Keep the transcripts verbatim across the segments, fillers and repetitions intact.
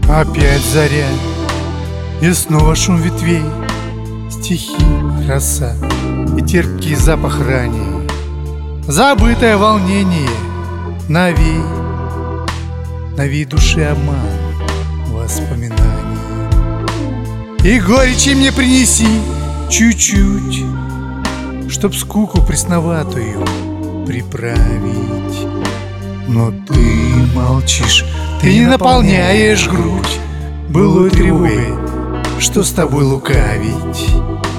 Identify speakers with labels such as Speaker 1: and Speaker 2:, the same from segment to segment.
Speaker 1: Опять заря, и снова шум ветвей, стихи, роса и терпкий запах ранее, забытое волнение, навей, навей души обман, воспоминаний. И горечи мне принеси чуть-чуть, чтоб скуку пресноватую приправить. Но ты молчишь, ты не наполняешь грудь былой тревогой, что с тобой лукавить.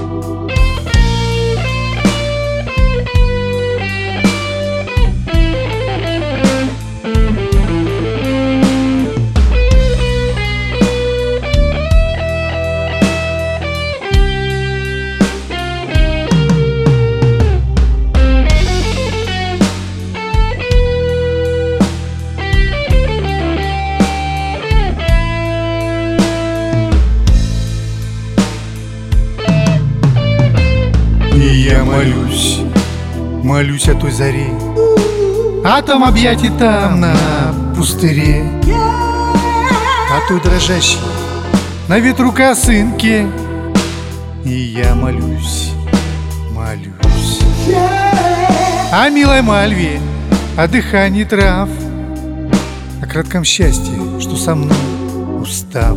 Speaker 1: И я молюсь, молюсь о той заре, о том объятии там на пустыре, о той дрожащей на ветру косынке. И я молюсь, молюсь о милой Мальве, о дыхании трав, о кратком счастье, что со мной, устав,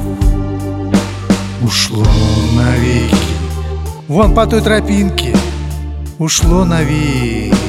Speaker 1: ушло навеки. Вон по той тропинке ушло навеки.